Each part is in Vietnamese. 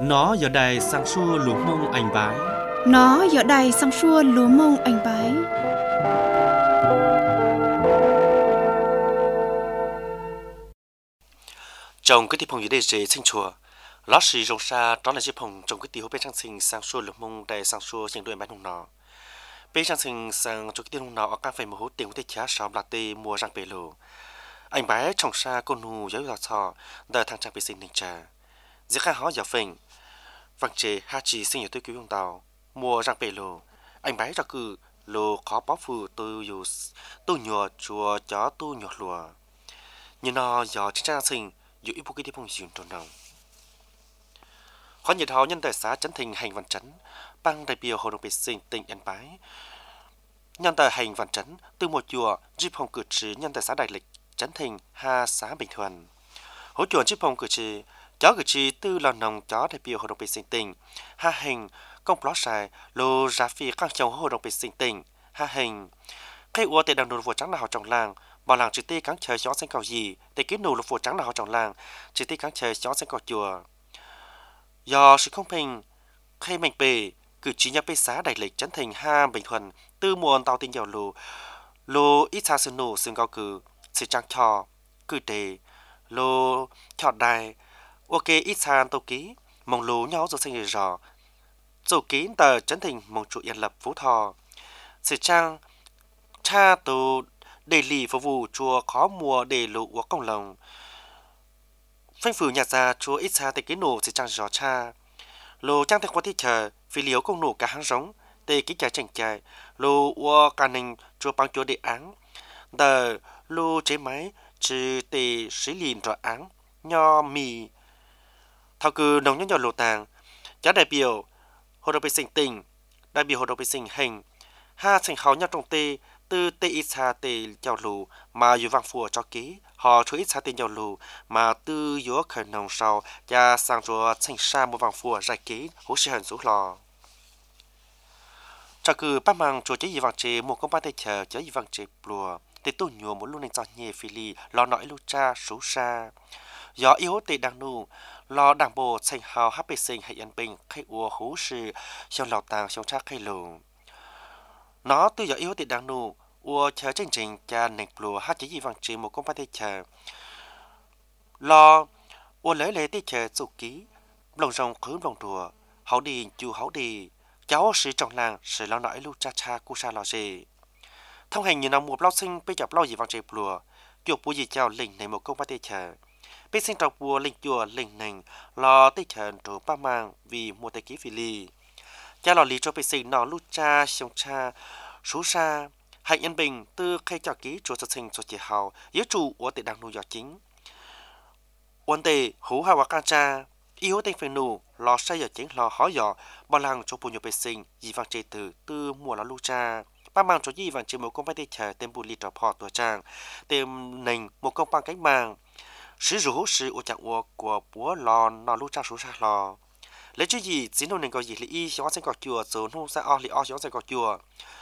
Nó giờ đây sang xua lúa mông anh bái. Nó giờ đây sang xua lúa mông anh bái. Trong cái tiệp phong dưới đây dễ sinh chùa. Ló sĩ rồng xa đó là chiếc phong trong cái tiệp bên trang sinh sang xua lúa mông đầy sang xua trên đuôi bán hùng nọ. Bên trang sinh sang trong cái tiệp hùng nọ ở các phải một hố tiền của tiệp sáu là tê mua răng bể lù. Anh bái trong xa con hù giáo dục thọ đợi thằng trang bể sinh ninh trà. Giữa khai hóa giáo phình. Vâng chế hạ chỉ sinh ở tôi cứu hùng tàu mua răng bể lù. Anh bái ra cử lù khó bó phù tôi nhùa chùa chó tôi nhùa lùa. Như nó do chính trang sinh dù ít bộ cái tiệp phong dùn tròn đồng. Khó nhiệt họ nhân tài xã chấn thành hành văn chấn bằng đại biểu hội đồng bệ sinh tỉnh Yên Bái. Nhân tài hành văn chấn từ một chùa giúp phòng cử trí nhân tài xã đại lịch chấn thành hà xã Bình Thuận. Hỗ trợ giúp phòng cử trí chó cử trí từ lò nồng chó đại biểu hội đồng bệ sinh tỉnh hà hành công plot sai lô ra phi các chồng hội đồng bệ sinh tỉnh hà hành cái ua tệ đằng đồn vua trắng là họ trồng làng bảo làng chỉ tê cắn trời chó xanh cầu gì để kiến nụ là vua trắng là họ trồng làng chỉ tê cắn trời chó xanh cầu chùa. Do sự không bình khai mạnh bề cử chỉ nhà bê xá đại lịch chấn thành ha Bình Thuận từ muôn tàu tinh dầu lô ít xa sơn nổ xương cao cử sự trang trò cử đề lô trò đài ok ít xa tàu ký mong lú nhau rồi xanh rò dầu ký tờ chấn thành mong trụ yên lập phú thọ sự trang cha tù đề lì phục vụ chùa khó mùa để lụ của công lồng phanh phử nhạt ra chùa ít xa tê ký nổ sự trang rò cha lô trang theo quan thị chờ vì liếu công nổ cả hàng giống tê ký trả chảnh chạy lô ua cả nình chùa bằng chùa đề án đờ lô chế máy chứ tê sĩ lìn rõ án nho mì thao cư nông nhân nhỏ lô tàng giá đại biểu hội đồng bệ sinh tỉnh đại biểu hội đồng bệ sinh hành ha thành khảo nhau trong tê từ tê ít xa tê giàu lù mà dù vang phùa cho ký họ chú ít xa tê giàu lù mà từ yếu khởi nồng sau và sang chúa thành xa một vang phùa giải ký hỗ sĩ hẳn rút lò cho cứ bác mang chúa chế gì vang chế một công bác tê chờ chế gì vang chế plùa tê tu nhùa một lúc nên cho nhẹ phi lì lo nõi lưu cha số xa gió yếu tê đang nụ lo đảng bộ thành hào hấp bê sinh hay yên bình khai ua hú sư xong lào tàng xong cha khai lù nó từ giờ yếu tệ đang nụ ua chờ chương trình cha nền plùa hát chỉ gì vang chế một công bác tê chờ lo ua lấy lệ tê chờ dụ ký lòng rồng khứ lòng đùa hậu đi chú hậu đi cháu sĩ trong làng sĩ lo nõi lưu cha cha cu sa lo gì thông hành như năm một lao sinh bây giờ lao gì vang chế plùa chuột bùa gì chào lình này một công bác tê chờ bây sinh trọc bùa lình chùa lình nành lo tê chờ trổ ba mang vì một tê ký phi lì cha lò lì cho bây sinh nó lưu cha xong cha số xa hạnh yên bình từ khai cho ký chúa sát sinh cho chị hào yếu chủ của tệ đang nuôi giọt chính ổn tệ hú hà và ca cha yếu tên phải nụ lò say giọt chính lò khó giọt bao lăng cho bùa nhiều bề sinh dì vang chế từ mùa là lưu cha ba mang cho dì vang chế một công bác tê chờ tên bùi lì trò phò tuổi trang tên nành một công bang cánh mang sử rủ sử ô chẳng ua của búa lò nó lưu cha số xa lò lấy chứ gì chính nông nền có gì lý y xóa xanh cỏ chùa rồi nông xa o lý o xóa xanh cỏ chùa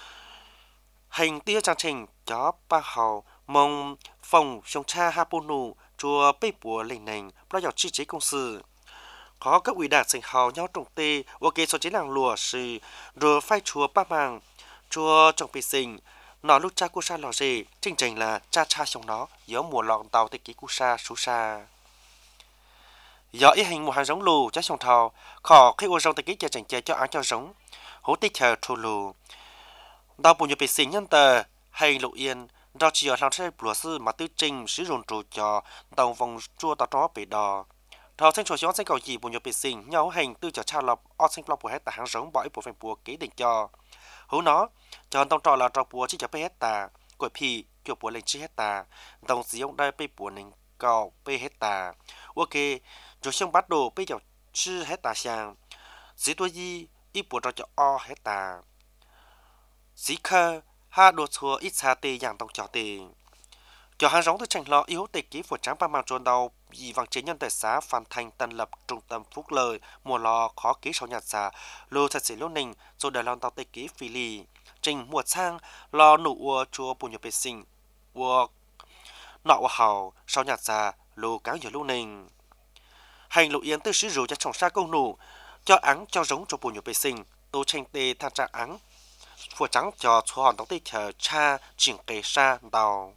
hành tia trang trình chó ba hào mong phòng sông cha haponu chùa bê bùa lệnh nành lo dọc chi chế công sự có các ủy đạt sinh hào nhau trồng tê ok số chế làng lùa sự rồi phai chùa ba mang chùa trồng bê sinh nó lúc cha cu sa lò gì chương trình là cha cha trong nó giữa mùa lọn tàu tê ký cu sa sú sa do ý hình một hàng giống lù cha trong thào khó khi ô rong tê ký cha chành cha cho áo cho giống hố tê chờ thô lù đào bùn nhiều bề sinh nhân tờ hay lộ yên đó chỉ ở làm sai bùa sư mà tư trình sử dụng trụ cho tàu vòng chua tàu đó bể đò thảo sinh số xanh cầu gì bùn nhiều bề sinh nhau hành tư cho cha lọc o sinh lọc của hết tả hàng giống bỏ bộ phèn bùa ký định cho hú nó cho tông trò là trò bùa chỉ cho bê hết tà quậy phi kiểu bùa lên chỉ hết tà đồng sử dụng đây bê bùa nền cầu bê hết tà ok rồi xong bắt đồ bê cho chư hết tà sang dĩ tôi gì ít bùa cho o hết tà dĩ khơ ha đồ chùa ít xa tê dạng tông cho tê cho hàng giống tôi tranh lo yếu tê ký của tráng ba mang trôn đầu vì vàng chế nhân tài xá Phan Thanh Tân Lập trung tâm phúc lợi mùa lò khó ký sau nhạt xà lô thật sĩ lô ninh rồi đài lon tàu tê ký phi lì trình mùa sang lo nụ ua chùa bùn nhập bê sinh ua nọ ua hào sau nhạt xà lô cáo nhiều lô ninh hành lộ yến từ sử dụng cho trồng sa công nụ cho áng cho giống cho bù nhiều vệ sinh tô tranh tê tham gia áng phùa trắng cho số hòn tông tê chờ cha chỉnh kề sa đào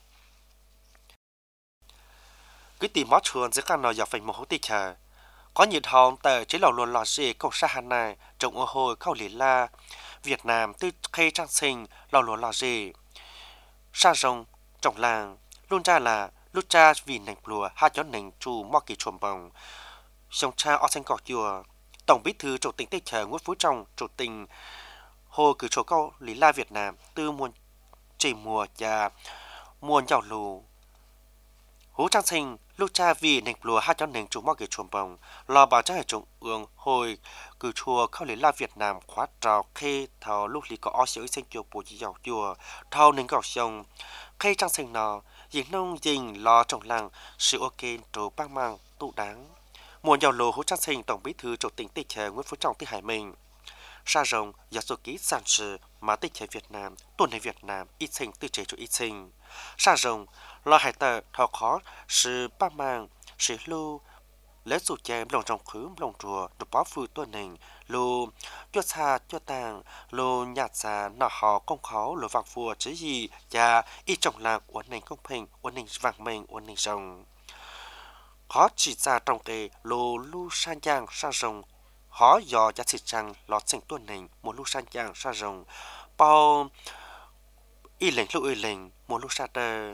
cái tìm mót chuồn giữa căn nọ dọc phải một hố tê chờ có nhiệt hòn tờ chế lò luôn lò xì công sa hà này trồng ô hồi khâu lì la Việt Nam từ khi trang sinh lò luôn lò xì sa rồng trồng làng luôn ra là lúc cha vì nành lùa hai chó nành chu mò kỳ chuồn bồng sông cha ở xanh cỏ chùa tổng bí thư chủ tịch tây chờ Nguyễn Phú Trọng chủ tịch hồ cử chỗ câu lý la Việt Nam từ muôn chỉ mùa và muôn giàu lù hú trang sinh lúc cha vì nành lùa hai chó nành chu mò kỳ chuồn bồng lò bảo cha hệ trọng ương hồi cử chùa câu lý la Việt Nam khóa trào khê thảo lúc lý có ở xứ xanh chùa bùi giàu chùa thao nành gạo sông khê trang sinh nọ dình nông dình lo trồng làng sự ok trổ băng mang tụ đáng muôn giàu lù hú trang sinh tổng bí thư chủ tịch tây chờ Nguyễn Phú Trọng tới Hải Minh sa rồng giả số ký sản sự mà tây chờ Việt Nam tuần này Việt Nam ít sinh tư chế cho ít sinh sa rồng lo hải tờ thọ khó sự băng mang sự lưu lễ sụ chém lòng trong khứ lòng chùa được bó phư tuần hình lù cho xa cho tàng lù nhạt xa nọ họ công khó lù vàng phùa chứ gì và ít trọng lạc uốn nền công bình uốn nền vàng mình uốn nền rồng khó chỉ ra trong cái lù lu san giang sa rồng khó dò giá trị rằng lọt sinh tuần hình một lu san giang sa rồng bao y lệnh lu y lệnh một lu sa tơ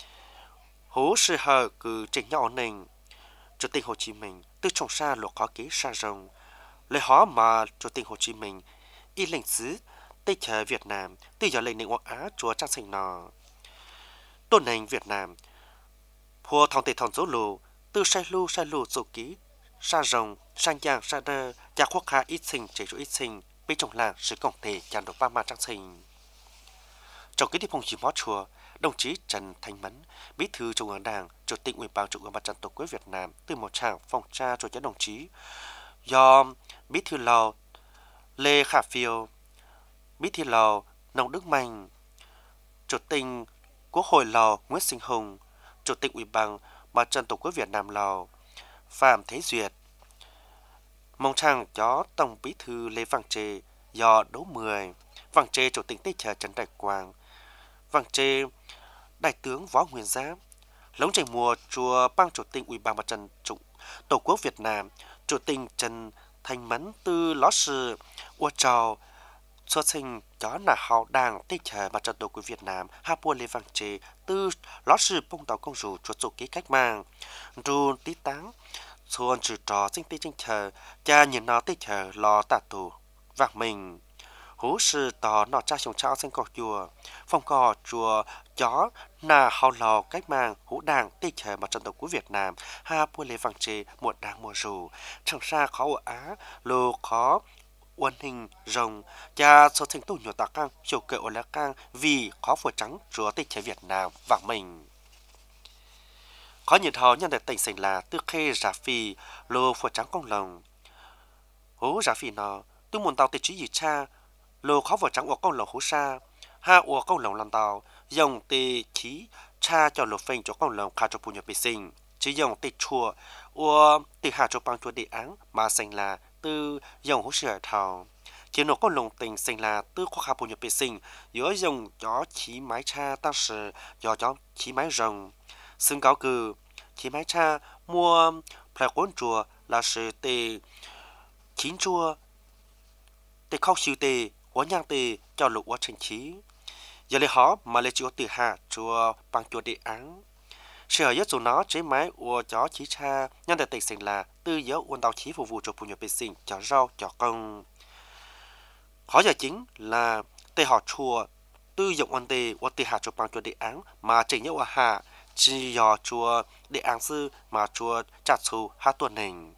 hú sự hờ cứ trình nhỏ nền Chủ tịch Hồ Chí Minh từ trồng sa lộ khó ký sa rồng lời hóa mà Chủ tịch Hồ Chí Minh y lệnh xứ Tây chờ Việt Nam từ giờ lệnh nền Hoa Á chúa trang sinh nọ tôn nền Việt Nam phùa thòng tề thòng dấu lù từ sai lu dấu ký sa rồng sang giang sa đơ gia quốc hạ ít sinh chế chủ ít sinh bên trong làng sự công thể chàng độc ba ma trang sinh trong cái đi phong chỉ mót chùa đồng chí Trần Thanh Mẫn, Bí thư Trung ương Đảng, Chủ tịch Ủy ban Trung ương Mặt trận Tổ quốc Việt Nam từ một tràng phòng tra cho các đồng chí do Bí thư Lào Lê Khả Phiêu, Bí thư Lào Nông Đức Mạnh, Chủ tịch Quốc hội Lào Nguyễn Sinh Hùng, Chủ tịch Ủy ban Mặt trận Tổ quốc Việt Nam Lào Phạm Thế Duyệt, mong tràng cho Tổng Bí thư Lê Văn Trê do Đỗ Mười, Văn Trê Chủ tịch Tây Chờ Trần Đại Quang, Văn Trê Đại tướng Võ Nguyên Giáp, lống chảy mùa chùa ban Chủ tịch Ủy ban Mặt trận Tổ quốc Việt Nam, Chủ tịch Trần Thanh Mẫn từ ló sự ua trào xuất sinh cho là hào đảng Tây Chờ Mặt trận Tổ quốc Việt Nam, Hà Bùa Lê Văn Trê từ ló sự bông tàu công rủ chuột ký cách mạng, rùn tí táng, xuân trừ trò sinh Tây Trinh Chờ, cha nhìn nó Tây Chờ lo tà tù, vạc mình. Hú sư tỏ nọ cha sống trao xanh cỏ chùa phong cỏ chùa chó nà hào lò cách mạng hú đảng tây chờ Mặt trận Tổ quốc Việt Nam ha bùa lê vàng trê một đảng mùa rù chẳng xa khó ở Á lô khó uốn hình rồng cha số thành tù nhiều tạ căng chiều kệ ở lá căng vì khó phùa trắng chúa tây chờ Việt Nam vàng mình khó nhiệt hò nhân đại tỉnh sành là tư khê giả phi lô phùa trắng công lồng hú giả phi nọ tư muốn tàu tây trí gì cha lô khó vào trắng của con lồng hú sa ha của con lồng làm tàu dòng tê khí cha cho lô phanh cho con lồng khá cho phụ nhập vệ sinh chỉ dòng tê chùa của tê hạ cho băng chùa đề án mà sinh là từ dòng hú sửa thảo chỉ nó con lồng tình sinh là từ khoa khá phụ nhập vệ sinh giữa dòng chó khí máy cha tăng sự do chó khí máy rồng xưng cáo cử khí máy cha mua phải cuốn chùa là sự tê chín chùa tê khóc siêu tê quá nhang tê cho lục quá trình trí giờ lấy họ mà lấy chúa từ hạ chúa bằng chúa đề án sự ở dù nó chế máy của chó chí cha nhân đại tịch sinh là tư giới quân tàu chí phục vụ cho phụ nhập vệ sinh cho rau cho công khó giờ chính là tê họ chùa tư dụng quân tê của tê hạ chúa bằng chúa đề án mà chỉ nhớ ở hạ chỉ do chúa đề án sư mà chúa chặt xù hát tuần hình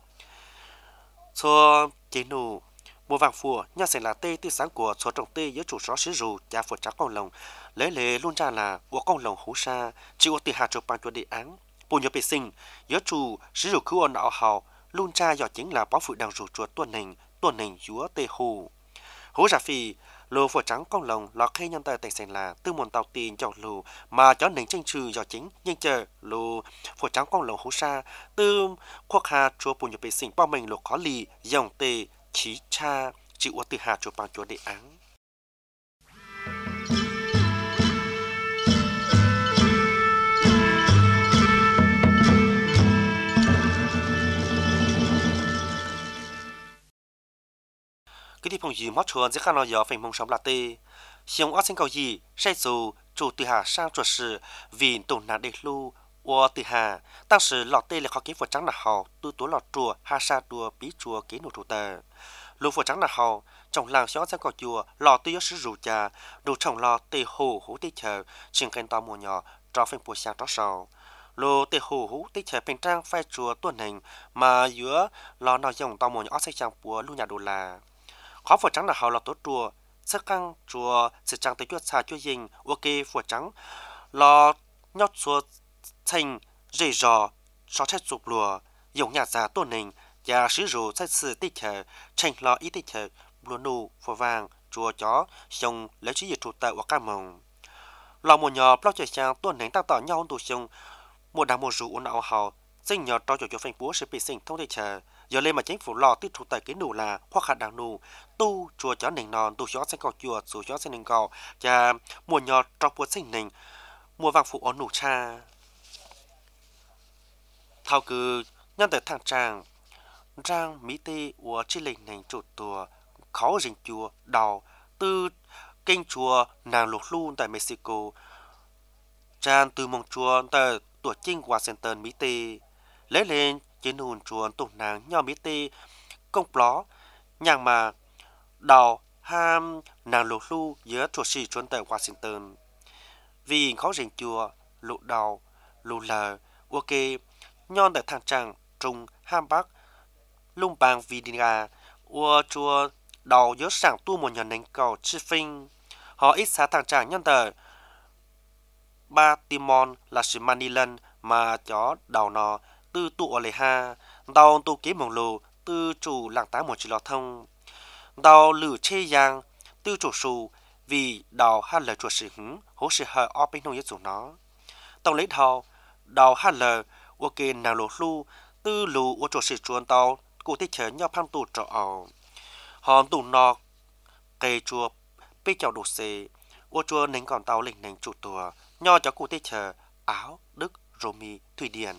cho chế nụ mùa vàng phùa nhà sẽ là tê tư sáng của số trồng tê giữa chủ số sử dụng cha phượt trắng con lồng lấy lệ luôn ra là của con lồng hú sa chỉ có tiền hạt cho ban cho đề án bùn nhập vệ sinh giữa chủ sử dụng cứu ôn đạo hào luôn ra do chính là báo phụ đang rủ chuột tuần hình giữa tê hù hú giả phi lô phổ trắng con lồng lọ khe nhân tờ tại sành là tư môn tàu tiền cho lô mà cho nền tranh trừ do chính nhưng chờ lô phổ trắng con lồng hú sa tư khoác hà chùa bùn nhập bề sinh bao mình lô khó lì dòng tề chí cha chịu từ hà chùa bằng chùa đệ án cái đi phong gì mót chuồn sẽ khăn nói gió phải mong sống là tê xiong ở sinh cầu gì sai dù chủ từ hà sang chuột sự vì tổn nạn để lưu ở từ hà当时老tê là khó kế vật trắng là hậu tu tố lọt chùa hà sa chùa bí chùa kế nụ trụ tờ lũ vật trắng là hậu trong làng xóa sang cầu chùa lọ tê sử dụng trà đồ trồng lọ tê hồ hú tê chờ chừng khen to mùa nhỏ cho phim bùa sang đó sau lô tê hồ hú tê chờ bên trang phai chùa tuần hình mà giữa lọ nào dùng to mùa nhỏ xây sang bùa lu nhà đồ là khó phổ trắng là hậu là tốt chùa sắc căng chùa sự trang tới chuột xa chuột dinh ok phổ trắng lo nhót chùa thành dây dò so chết sụp lùa dùng nhà già tôn hình và sử dụng sai sự tích hợp thành lo ý tích hợp lúa nụ phổ vàng chùa chó xong lấy chỉ dịch trụ tại hoặc cam mồng lo một nhỏ bao trời sang tôn hình tăng tỏ nhau tụ xong một đám một rượu nào hậu sinh nhỏ cho cho phanh búa sẽ bị sinh thông thể chờ giờ lên mà chính phủ lo tích trụ tại cái nụ là hoặc khả năng nụ tu chùa chó nền non tu chó sinh cầu chùa chùa chó sinh nền cầu và một nhỏ cho búa sinh nền mua vàng phụ ổn nụ cha thao cứ nhân từ thằng trang mỹ tê của chi lệnh nền chủ tùa khó rình chùa đào từ kênh chùa nàng lục luôn tại Mexico trang từ mong chùa tại tuổi chinh Washington mỹ tê lấy lên trên hồn chùa tổ nàng nho mỹ tê công ló nhàng mà đào ham nàng lục lu giữa chùa sĩ chuan tại Washington vì khó rình chùa lục đào lục lờ ok nhon tại thang trang trung ham bắc lung bang Virginia ua chùa đầu nhớ sảng tu một nhà nền cầu chi phinh họ ít xa thang trang nhân tờ ba timon là sự manilan mà chó đầu nó từ tụ ở lề ha đầu tu kế mong lù từ chủ làng tá một chỉ lọ thông đầu lử chê giang từ chủ sù vì đầu hai lời chuột sự hứng hố sự hờ ở bên nông nhất chủ nó tông lấy đầu hai lời ok nàng lù lu tư lù ở chỗ sự chuồn tàu cụ thể chở nhau phang tụ trọ hòn tụ nọ cây chùa bê chào đồ xề ở chùa nền còn tàu lệnh nền chủ tùa nho cho cụ thể chở Áo Đức Romy Thụy Điển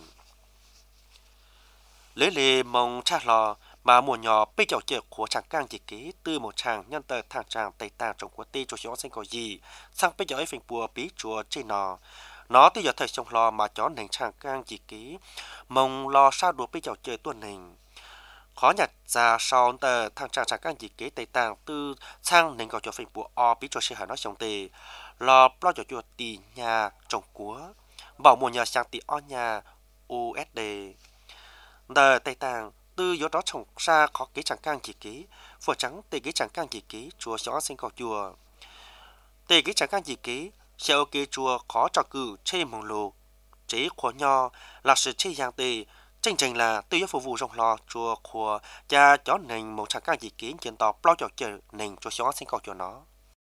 lấy lề mong cha lò mà mùa nhỏ bê chào chở của chàng càng chỉ kế từ một chàng nhân tờ thang chàng tây tàng trong quốc tế cho gió xanh có gì sang bê chào ấy phình bùa bí chùa trên nó từ giờ thời trong lò mà chó nền chàng càng chỉ ký mong lo sao đuổi bây giờ chơi tuần nền khó nhặt ra sau tờ thằng chàng chàng càng chỉ ký tây tàng từ sang nền cầu cho phình bùa o bí cho xe hà nó trong tề lo cho chuột tì nhà trồng cúa bảo mùa nhà sang tì o nhà USD tờ tây tàng từ giờ đó trồng xa khó ký chàng càng chỉ ký phở trắng tề ký chàng càng chỉ ký chùa gió sinh cầu chùa tề ký chàng càng chỉ ký xe ok chùa khó cho cử chê mong lô chế khóa nho là sự chê giang tê chân trình là tư yếu phục vụ trong lò chùa khóa cha chó nền một chẳng càng gì kiến trên tỏ bao cho chờ nền cho xóa sinh cầu cho nó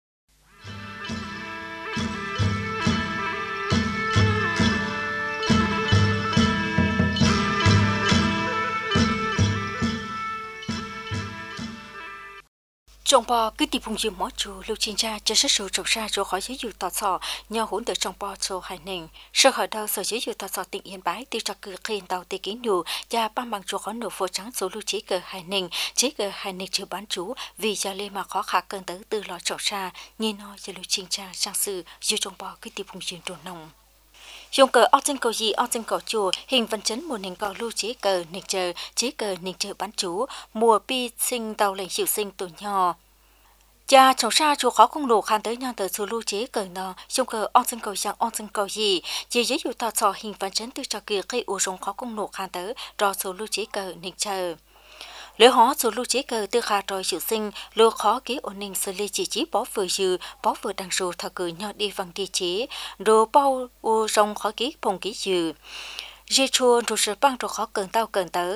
trong bò cứ tìm vùng dừa mỏ chùa lưu chuyên gia cho sát số trồng ra cho khỏi giới dụ tọt sò nhờ hỗn từ trong bò cho hai nền sơ hở đầu sở giới dụ tọt sò tỉnh Yên Bái tiêu cho cử khiên tàu tây kiến nhù và ban bằng cho khó nổ phô trắng số lưu chế cờ hai nền chưa bán chú vì giờ lên mà khó khả cơn tới từ lò trồng ra nhìn nói cho lưu chuyên gia sang sự dụ trong bò cứ tìm vùng dừa đồ nồng dùng cờ ở trên cầu gì ở trên cầu chùa hình văn chấn một nền cầu lưu chế cờ nền chờ bán chú mùa pi sinh tàu lệnh chịu sinh tổ nhỏ cha trồng sa chùa khó công lục khan tới nhau từ chùa lưu chế cờ nọ dùng cờ ở trên cầu sang ở trên cầu gì chỉ giới dụ tọt sò hình văn chấn từ trò kia cây u dùng khó công lục khan tới rồi chùa lưu chế cờ nền chờ lỡ họ chùa lưu chế cờ từ khá rồi chịu sinh lỡ khó ký ổn định xử lý chỉ bỏ vừa đằng rồi thờ cử nhau đi bằng địa chế đồ bao u dùng khó ký phòng ký dư dây chùa rồi sự băng rồi khó cần tao cần tới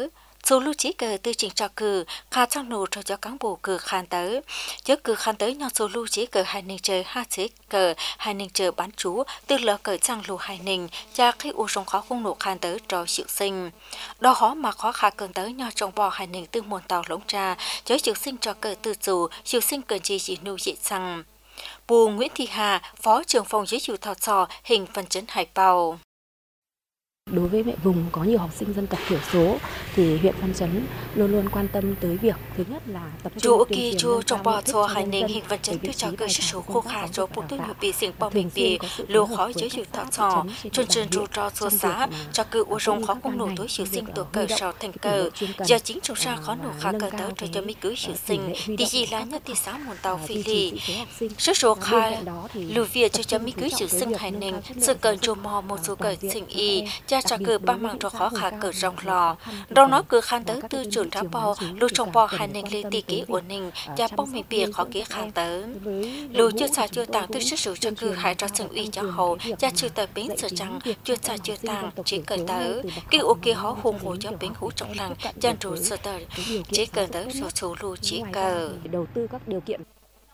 số lưu trí cờ tư trình cho cử khá trong nụ cho cán bộ cử khán tới chứ cử khán tới nhau số lưu trí cờ hai ninh chờ hai chế cờ hai ninh chờ bán chú từ lỡ cờ trang lù hai ninh cha khi u sông khó không nụ khán tới cho chịu sinh đó khó mà khó khá cơn tới nhau trong bò hai ninh từ muôn tàu lống trà chứ chịu sinh cho cờ từ dù chịu sinh cờ chỉ nụ dị sang Bù Nguyễn Thị Hà, Phó trưởng phòng giới chủ thọ trò hình phần trấn Hải Bào. Đối với mẹ vùng có nhiều học sinh dân tộc thiểu số thì huyện Văn Chấn luôn luôn quan tâm tới việc thứ nhất là tập trung tuyên truyền trong bò cho hai nền hình Văn Chấn từ cho cơ sở số khô khả cho bộ tư nhiều bị sinh bao bình bì lúa khói giới chủ thọ trò chuyên truyền trụ cho số xã cho cự u rong khó công nổ tối chịu sinh tổ cơ sở thành cờ giờ chính trong ra khó nổ khả cờ tới cho mỹ cứ chịu sinh thì gì là nhất thì xã một tàu phi lì số khai lùi việt cho mỹ cứ chịu sinh hai nền sự cờ trù mò một số cờ sinh y cha cho cử ba mạng cho khó khả cử rong lò đâu nó cử khăn tới tư trưởng trả bò lưu trong bò hai nền lê tì ký ổn định cha bông mình bìa khó ký khăn tới lưu chưa xa chưa tàng tư sức sử cho cử hai cho sừng uy cho hậu cha chưa tới bến sở trắng chưa xa chưa tàng chỉ cần tới ký ô kia họ hùng hồ cho bến hú trong làng cha trụ sơ tờ chỉ cần tới số số lưu chỉ cờ đầu tư các điều kiện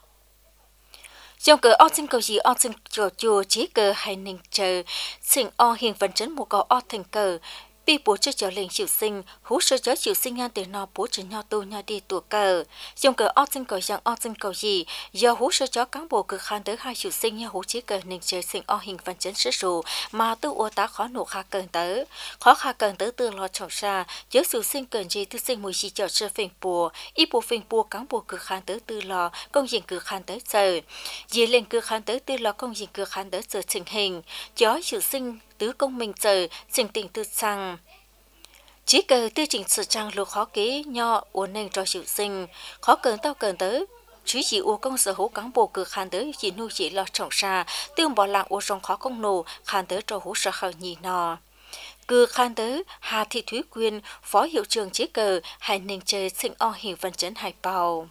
trong cờ ở trên cầu gì ở trên chùa chỉ cờ hay ninh chờ sinh ở hiện vận chấn một cầu ở thành cờ bị bố cho lên chịu sinh hú sơ cho chịu sinh nhan từ nọ bố cho nhau tu nhau đi tuổi cờ trong cờ ở trên cầu dạng ở trên cầu gì do hú sơ cho cán bộ cực khăn tới hai chịu sinh nhau hú chỉ cờ ninh chờ sinh ở hiện vận chấn sơ sù mà tu ô tá khó nổ khá cần tới khó khá cần tới từ lo trọng xa chớ chịu sinh cần gì tư sinh mùi gì cho sơ phình bùa ít bùa phình bùa cán bộ cực khăn tới từ lo công diện cực khăn tới giờ dì lên cực khăn tới từ lo công diện cực khăn tới giờ trình hình chó chịu sinh tứ công mình giờ trình tình tư sang chỉ cần tư trình sự trang lược khó kế nho uốn nền cho chịu sinh khó cần tao cần tới chỉ chỉ u công sở hữu cán bộ cực khăn tới chỉ nuôi chỉ lo trọng xa tương bỏ lạng u rong khó công nổ khăn tới cho hữu sở khởi nhì nò cực khăn tới Hà Thị Thúy Quyên phó hiệu trưởng chỉ cờ hai nền chơi sinh o hình Văn Chấn Hải Bào.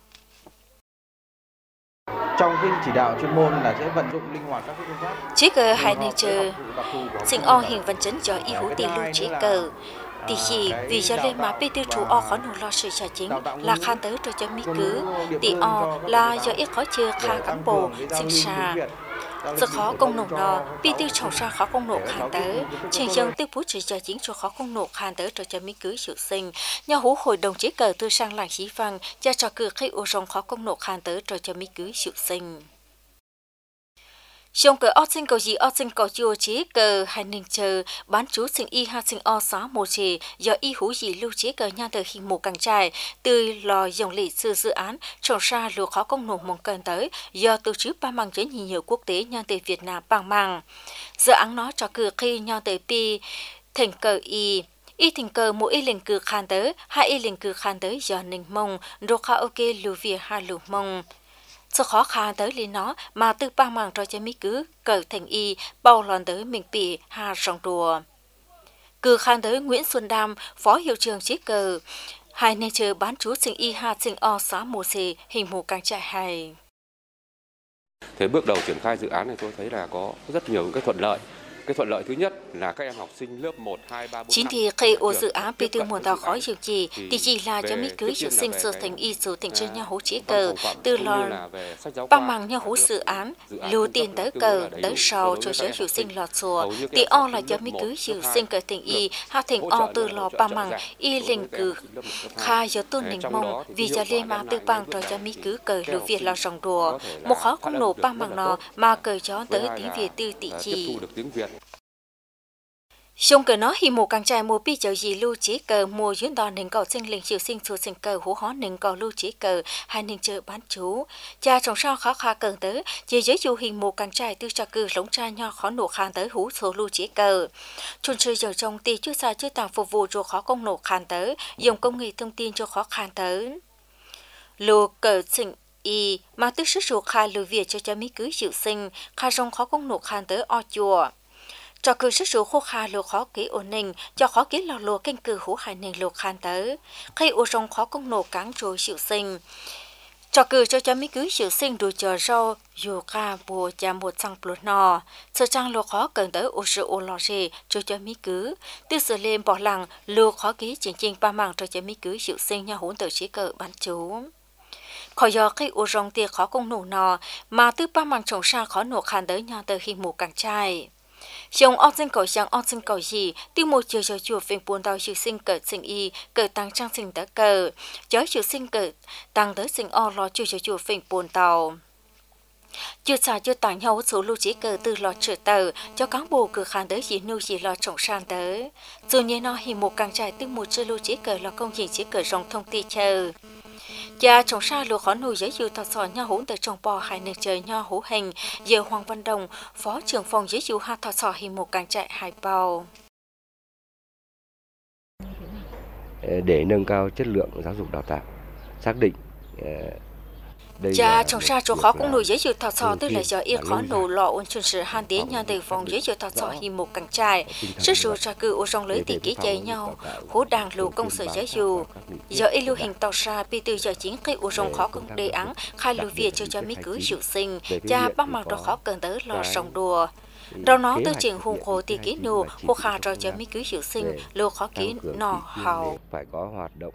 Trong cái chỉ đạo chuyên môn là sẽ vận dụng linh hoạt các phương pháp. Chỉ cờ hai nền chơi sinh o hình Văn Chấn cho y hữu tiền lưu chỉ cờ thì chỉ vì cho lên mà bê tiêu chủ o khó nổ lo sự trả chính là khăn tới cho mỹ cứ thì o là do ít khó chưa khá cán bộ sinh xa giờ khó công nổ nọ bê tiêu trọng ra khó công nổ khăn tới trình dân tiêu phú chỉ trả chính cho khó công nổ khăn tới cho mỹ cứ sự sinh nhà hú hội đồng chỉ cờ tư sang làng chí văn cha cho cử khi ô rong khó công nổ khăn tới cho mỹ cứ sự sinh trong cờ ở trên cầu gì ở trên cầu chùa chế cờ hai ninh chờ bán chú sinh y hai sinh o xá một chế do y hú gì lưu chế cờ nhà từ hình một càng trai từ lò dòng lì sư dự án trồng xa lúa khó công nổ mong cần tới do tổ chức ba mang chế nhiều quốc tế nhà từ Việt Nam bằng mang dự án nó cho cử khi nhà từ pi thành cờ y thành cờ mỗi y liền cử khăn tới hai y liền cử khăn tới do ninh mông rồi karaoke lưu việt hai lù mông sự khó khăn tới lý nó mà từ ba mảng cho mỹ cứ cờ thành y bao lòn tới mình bị hà rong đùa cử khăn tới Nguyễn Xuân Đam phó hiệu trưởng chỉ cờ hai nên chờ bán chú sinh y hà sinh o xã mùa xì hình mù càng trại hay. Thế bước đầu triển khai dự án này tôi thấy là có rất nhiều cái thuận lợi. Cái thuận lợi thứ nhất là các em học sinh lớp 1, 2, 3, 4, chính thì khi ô dự án bị tiêu nguồn tàu khói nhiều gì thì chỉ là cho mỹ cứ sự sinh sơ thành y số thành trên nhà hố chế cờ từ lò bằng bằng nhà hố dự án lưu tiền tới cờ tới sau cho giới hiệu sinh lọt sùa thì o là cho mỹ cứ hiệu sinh cờ thành y hạ thành o từ lò bằng bằng y linh cử khai cho tôn ninh mông vì cho lên mà từ bằng cho mỹ cứ cờ lưu việt là rồng đùa một khó không nổ bằng bằng nó mà cờ cho tới tiếng việt tư tỷ chỉ trong cờ nó hi một càng trai mua bi chợ gì lưu chỉ cờ mua chuyến đò nền cầu sinh linh chiều sinh chùa sinh cờ hú hó nền cầu lưu chỉ cờ hai nền chợ bán chú cha trồng sao khó khá cờ tới chỉ giới du hình một càng trai tư cho cử lống trai nho khó nổ khăn tới hú số lưu chỉ cờ chôn chơi giờ trong tì chưa xa chưa tàng phục vụ cho khó công nổ khăn tới dùng công nghệ thông tin cho khó khăn tới lưu cờ sinh y mà tư sức số khai lưu việt cho mỹ cứ chịu sinh khai rong khó công nổ khăn tới o chùa cho cử sức số khô kha lô khó kỹ ổn định cho khó kỹ lò lô kênh cử hữu hải nền lô khan tới khi ô rong khó công nổ cán rồi chịu sinh cho cử cho mi cứ chịu sinh đủ chờ rau dù ca bùa cha một sang bột nò sơ trang lô khó cần tới ô sự ô lò rề cho mi cứ từ sự lên bỏ lằng lô khó ký chỉnh ba mảng cho mi cứ chịu sinh nhà hỗn tự chỉ cờ bán chú khỏi do cái ô rong tia khó công nổ nò mà từ ba mảng trồng xa khó nổ khăn tới nhà từ khi mù càng trai chồng ở trên cầu sang ở trên cầu gì tiêu một chiều cho chùa phèn buồn đau chịu sinh cờ sinh y cờ tăng trang sinh tới cờ chớ chịu sinh cờ tăng tới sinh o lo chịu cho chùa phèn buồn tàu chưa xả chưa tặng nhau số lưu chỉ cờ từ lò trở tờ cho cán bộ cửa khán tới chỉ nêu chỉ lò trồng sang tới dù như nó thì một càng trải từ một chưa lưu chỉ cờ là công trình chỉ cờ rong thông ti chờ cha trồng sa lúa khó nuôi giấy dụ thật sỏi nha hỗn từ trồng bò hai nền trời nha hữu hình giờ Hoàng Văn Đồng phó trưởng phòng giấy dụ ha thật sỏi hình một càng trại hải bào để nâng cao chất lượng giáo dục đào tạo xác định cha trồng sa chỗ khó cũng nuôi giấy dụ thật sỏi tức là do yên khó nổ lọ ôn chuẩn sự han tiến nha từ phòng giấy dụ thật sỏi hình một càng trại sức số ra cử ô rong lưới tỷ ký chạy nhau hố đàng lù công sở giấy dụ giờ lưu hình tàu xa bị từ giờ chính cái ô rong khó cũng đề án khai lưu việt cho mi cứ chịu sinh cha bắt mặt đó khó cần tới lò sòng đùa đâu nó từ trường hùng hồ tỷ ký nô hồ khà rồi cho mi cứ chịu sinh lô khó ký nọ hào phải có hoạt động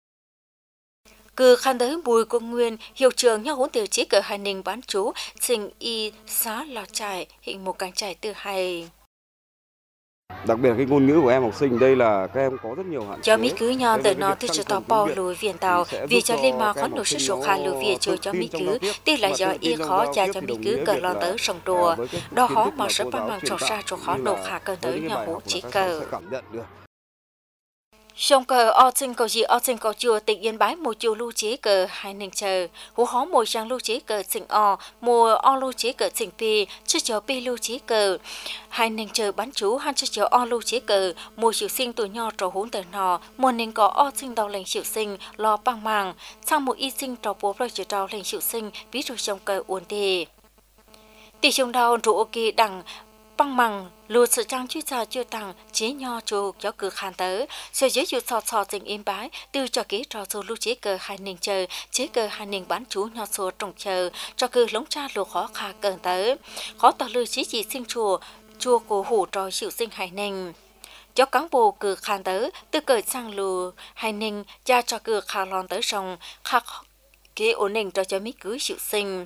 cứ khăn tới bùi công nguyên hiệu trường nhau hỗn tiểu chí cờ hai ninh bán chú sinh y xá lò trải hình một càng trải từ hay đặc biệt cái ngôn ngữ của em học sinh đây là các em có rất nhiều hạn chế. Cho mi cứ nhon từ nó từ chỗ tàu bao lùi viện tàu vì cho lên mà khó nổ sức số khá lùi viện cho mi cứ tiếc là do y khó cha cho mi cứ cờ lo tới sông đùa đó khó mà sớm ba mang trò xa chỗ khó nổ khá cờ tới nhà hú chỉ cờ sông cờ ở trên cầu gì ở trên cầu chùa tỉnh Yên Bái một chiều lưu chế cờ hai nền chờ hú hó một trang lưu chế cờ tỉnh mùa lưu chế cờ tỉnh pi chưa chờ pi lưu chế cờ hai nền chờ bán chú han chưa chờ lưu chế cờ mùa chiều sinh tuổi nho trò hún tờ nò mùa nền có sinh đầu lệnh chiều sinh lo băng màng sang một y sinh trò bố rồi chiều đầu lệnh chiều sinh ví dụ sông cờ uốn đề tỷ sông đào trụ kỳ đằng băng măng lùa sự trang chuyên gia chưa tăng chế nho cho cử khán tới sở giới dụ sò tình Yên Bái từ cho kế trò số lưu chế cờ hai nền chờ chế cờ hai nền bán chú nho số trồng chờ cho cử lống cha lùa khó khá cờ tới khó tỏ lưu chí chỉ sinh chùa của hủ trò chịu sinh hai nền cho cán bộ cử khán tới từ cờ sang lùa hai nền cha cho cử khá lon tới sông khắc kế ổn định cho mi cứ chịu sinh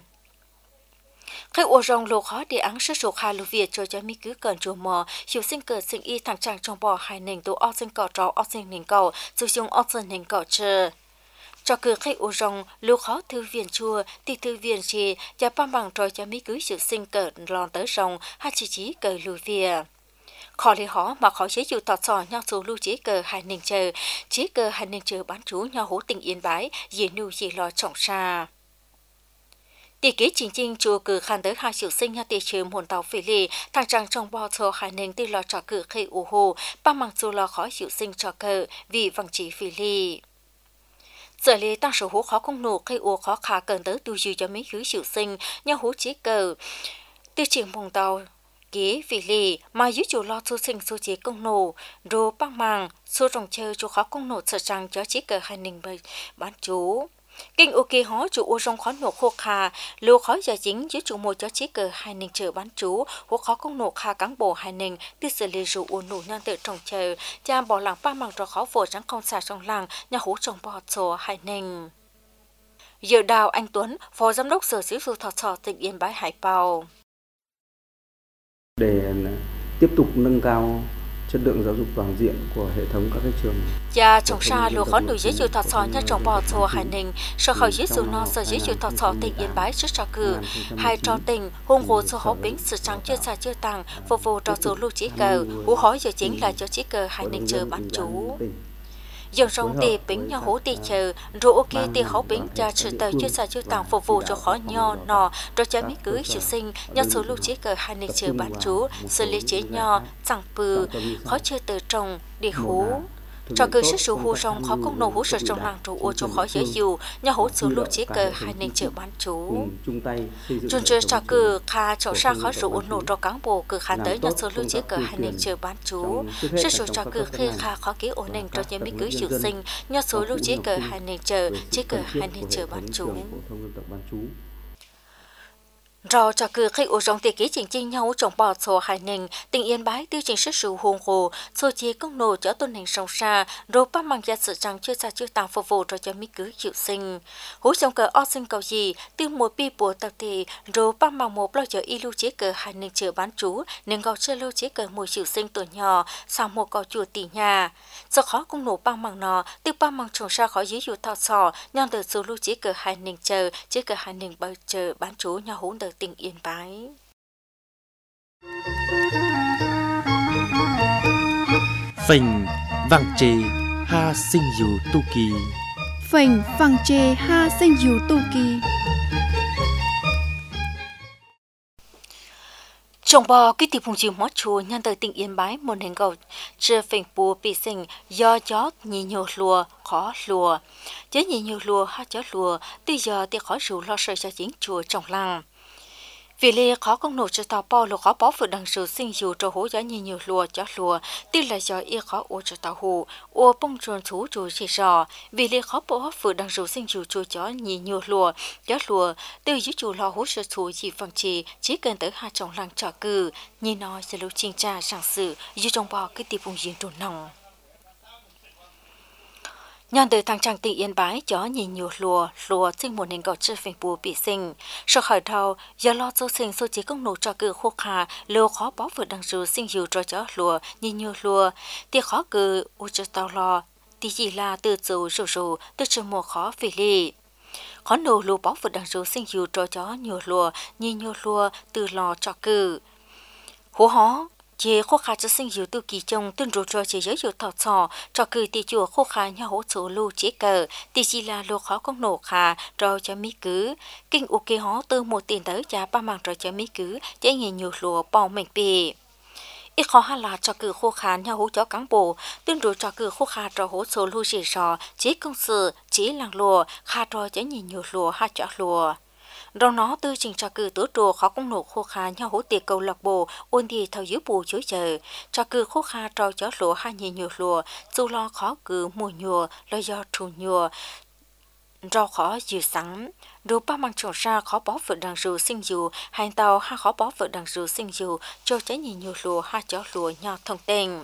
cái ô rong lô khó để ăn sức số khai lô việt cho mi cứ cần chùa mò hiểu sinh cờ sinh y thằng chàng trong bò hai nền tổ o sinh cỏ trò o sinh nền cầu sử dụng o sinh nền cỏ chờ cho cứ cái ô rong lô khó thư viện chùa thì thư viện chỉ và ba bằng trò cho mi cứ hiểu sinh cờ lon tới rong hay chỉ cờ lô việt khó lấy họ mà khó chế chịu tọt sò nhau số lưu chế cờ hai nền chờ chế cờ hai nền chờ bán chú nhau hố tỉnh Yên Bái dễ nuôi dễ lo trọng xa tỷ kế chính chùa cử khán tới hai triệu sinh nhà tỷ trường hồn tàu phê lì thằng chàng trong bò thờ hai nền tỷ lo trò cử khi ủ hồ ba mang dù lo khó triệu sinh trò cờ vì vằng chỉ phê lì giờ lì tăng số hú khó công nổ khi ủ khó khá cần tới tu dư cho mấy thứ triệu sinh nhà hú chế cờ từ trường hồn tàu kế phê lì mà dưới chủ lo số sinh số chế công nổ đồ băng màng số trồng chơi chỗ khó công nổ sợ rằng cho chế cờ hai nền bán chú kinh ok hó chủ ô rong khó nổ khô kha lô khó giờ chính dưới chủ một cho chế cờ hai nền chờ bán chú hố khó công nổ kha cán bộ hai nền từ xử lý rượu ô nổ nhân tự trồng chờ cha bỏ làng ba mảng trò khó phổ trắng không xả trong làng nhà hố trồng bò sổ hai nền giờ Đào Anh Tuấn phó giám đốc sở giáo dục thọ tỉnh Yên Bái Hải Bào để tiếp tục nâng cao chất lượng giáo dục toàn diện của hệ thống các cái trường. Cha trồng sa lúa khó nuôi giấy dụ thọ sò nhà trồng bò sò hải ninh, sở khẩu giấy dụ nó sở giấy dụ thọ sò tỉnh Yên Bái rất trò cử, hai trò tỉnh hùng hồ số hậu bính sự trắng chưa xa chưa tăng, phục vụ trò số lưu chỉ cờ, hú hói giờ chính là cho chỉ cờ hải ninh chờ bán chú. Dòng rong tì bính nhau hú tì chờ, rồi ok tì hậu bính cha sự tờ chưa xa chưa tăng phục vụ cho khó nho nọ, rồi cha mỹ cưới chịu sinh, nhau số lưu chỉ cờ hải ninh chờ bán chú, xử lý chế nho, chẳng bừ, khó chơi từ trồng, đi hú. cho cứ sức hù rong khó công nổ hú sợ trong làng trụ ô cho khó dễ dụ nhà hỗ trợ lưu chế cờ hai nên chợ bán chú chúng chưa cho cứ khá chỗ xa khó rủ nổ cho cán bộ cứ khá tới nhà số lưu chế cờ hai nên chợ bán chú sức số cho cứ khi khá khó ký ổn định cho nhà mỹ cứ chịu sinh nhà số lưu chế cờ hai nên chợ chế cờ hai nên chợ bán chú rồi cho cứ khi ở trong tiệc ký chính nhau trong bò số hai nền tình yên bái tiêu trình sức sự hùng hồ số chế công nổ cho tuần hành sông xa rồi bắt mang ra sự rằng chưa xa chưa tàng phục vụ cho mỹ cứ chịu sinh hú trong cờ o sinh cầu gì tiêu một pi bùa tập thì rồi bắt mang một lo cho y lưu chế cờ hai nền chờ bán chú nên gọi chơi lưu chế cờ mùi chịu sinh tuổi nhỏ sang một cầu chùa tỷ nhà do khó công nổ bắt mang nó tiêu bắt mang trồng xa khỏi dưới dụ thọ sò nhon từ số lưu chế cờ hai nền chờ chế cờ hai nền bao chờ bán chú nhà hú đời tình yên bái. Phình vàng trề ha sinh dù tu kỳ. Phình vàng trề ha sinh dù tu kỳ. Trong bò cái tiệp phùng chiều mót chùa nhân tới tỉnh yên bái một hình cầu chưa phình bùa bị sinh do chó nhị nhiều lùa khó lùa chứ nhị nhiều lùa ha chó lùa từ giờ thì khó rủ lo sợ cho chính chùa trong làng. Vì lẽ khó công nổ cho tàu bao lô khó bó vừa đằng sự sinh dù cho hố giá nhiều lùa cho lùa tuy là do y khó ô cho tàu hù ô bông tròn thú chủ chỉ rò vì lẽ khó bó vừa đằng sự sinh dù cho nhiều lùa cho lùa từ dưới chủ lo hố sợ thú chỉ phần chỉ cần tới hai trong làng trọ cư nhìn nói sẽ lưu trình tra sản sự dưới trong bò cái tiệp vùng diện trồn nòng. Nhân từ thằng trang tỉnh yên bái cho nhìn nhiều lùa sinh một nền gọt chưa phình bùa bị sinh sau khởi đầu do lo số sinh số chỉ công nổ cho cử khô khà lùa khó bó vừa đằng sự sinh dù cho lùa nhìn nhiều lùa thì khó cử u cho tao lo thì chỉ là từ dù từ trường mùa khó vì lì khó nổ lùa bó vừa đằng sự sinh dù cho nhiều lùa nhìn nhiều lùa từ lò cho cử hú hó chế khô khá cho sinh dù tu kỳ trong tương rồi cho chế giới dù thọ sò cho cử tỷ chùa khô khá nhà hỗ trợ lưu chế cờ tỷ chỉ là lô khó công nổ khá rồi cho mỹ cứ kinh u kê hó từ một tiền tới cha ba mạng rồi cho mỹ cứ chế nghe nhiều lùa bao mình bì ít khó hay là cho cử khô khá nhà hỗ trợ cán bộ tương rồi cho cử khô khá rồi hỗ trợ lưu chế sò chế công sự chế làng lùa khá rồi chế nghe nhiều lùa ha cho lùa rồi nó tư trình cho cử tứ trùa khó công nổ khô khá nhau hỗ tiệc cầu lạc bộ ôn thì thầu dưới bù chối chờ cho cử khô khá trò chó lúa hai nhì nhiều lúa dù lo khó cử mùa nhùa lo do trù nhùa rau khó dư sẵn rồi ba mang trồng ra khó bó vợ đằng rù sinh dù hành tàu ha khó bó vợ đằng rù sinh dù cho trái nhì nhiều lúa ha chó lúa nhau thông tình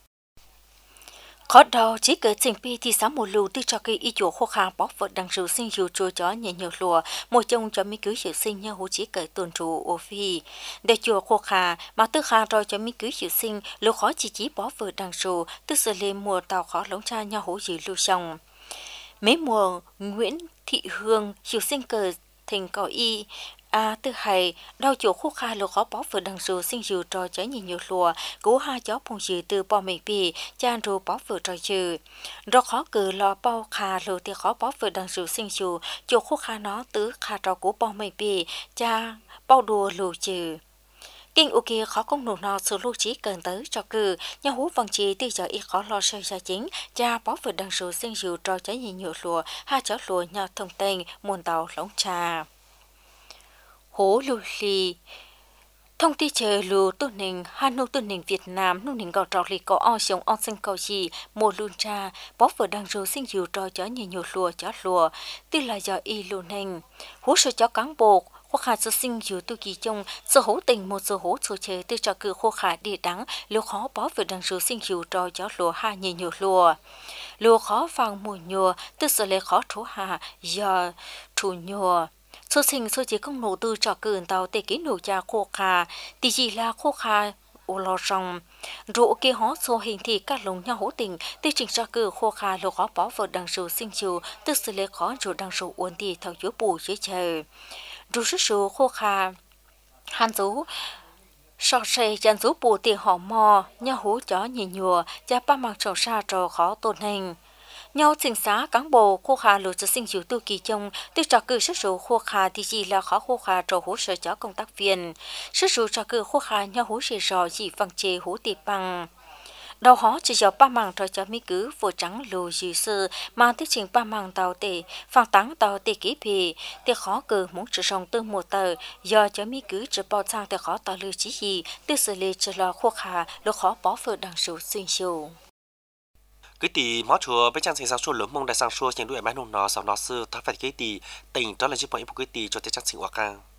khó đầu chỉ cỡ trình pi thì sáng một lù từ cho cây y chủ khô khá bó vật đằng sự sinh dù chùa chó nhẹ nhiều lùa một chồng cho mi cứ sự sinh nhau hú chỉ cỡ tuần trụ ô phi để chùa khô khá mà tư khá rồi cho mi cứ sự sinh lù khó chỉ bó vật đằng sự từ sự lên mùa tàu khó lống cha nhau hú dự lưu xong mấy mùa Nguyễn Thị Hương sự sinh cờ thành cỏ y từ hay đau chỗ khô kha lô khó bó vừa đằng dù sinh dù trò trái nhiều lùa cố hai chó phong dự từ bò mình bì chan rô bó vừa trò trừ rồi khó cử lo bao kha lô thì khó bó vừa đằng dù sinh dù chỗ khô kha nó tứ kha trò cố bò mình bì cha bao đùa lù trừ kinh u kia khó công nổ nó sự lưu trí cần tới cho cử nhà hú văn trí từ giờ ít khó lo sơ ra chính cha bó vừa đằng dù sinh dù trò trái nhiều lùa hai chó lùa nhau thông tin muôn tàu lóng trà hố lưu lì thông tin chờ lù tu nình hà nội tu nình Việt Nam nu nình gạo trọc lì có o sống on sinh cầu gì mùa luôn cha bó vừa đang rồi sinh dù trò chó nhiều lùa chó lùa tức là do y lù nình hố sợ chó cán bộ khô khả sự sinh dù tu kỳ trong sự hố tình một sự hố sự chờ từ cho cử khô khả đi đắng lưu khó bó vừa đang rồi sinh dù trò chó lùa ha nhiều lùa khó vàng mùa nhùa từ sự lệ khó thú hà giờ thủ nhùa số sinh số chỉ công nổ từ trò cử tàu để kỹ nổ cha khô khà thì chỉ là khô khà ô lo rong rượu kia hó số hình thì các lồng nhau hỗ tình từ trình trò cử khô khà lô khó bó vào đằng sầu sinh chiều từ sự lệ khó rồi đằng sầu uốn thì thầu dưới bù dưới trời rượu sức số khô khà han dấu sọ sầy chân dấu bù tiền họ mò nhau hỗ chó nhùa cha ba mang trò xa trò khó tồn hình nhau sinh xá cán bộ khô khà lột cho sinh dù tu kỳ trong từ trò cử sức số khô khà thì chỉ là khó khô khà trò hỗ trợ cho công tác viên sức số trò cử khô khà nhau hỗ trợ rõ chỉ bằng chế hỗ tiệp bằng đầu họ chỉ cho ba mảng rồi cho mi cứ vô trắng lù dì sư mang tiết trình ba mảng tàu tệ phang táng tàu tệ kỹ phì tiết khó cử muốn chỉ sống từ một tờ do cho mi cứ chỉ bao sang tiết khó tàu lưu chí gì tiết xử lý chỉ lo khuất hà lúc khó bỏ phở đằng số xuyên siêu cái tỷ mó chùa bên trang sinh sang chùa lớn mông đại sang chùa trên đuôi bán nông nó sau nó sư tháp phải cái tỷ tỉnh đó là chiếc bọn cái tỷ cho tiết trang sinh hoạt càng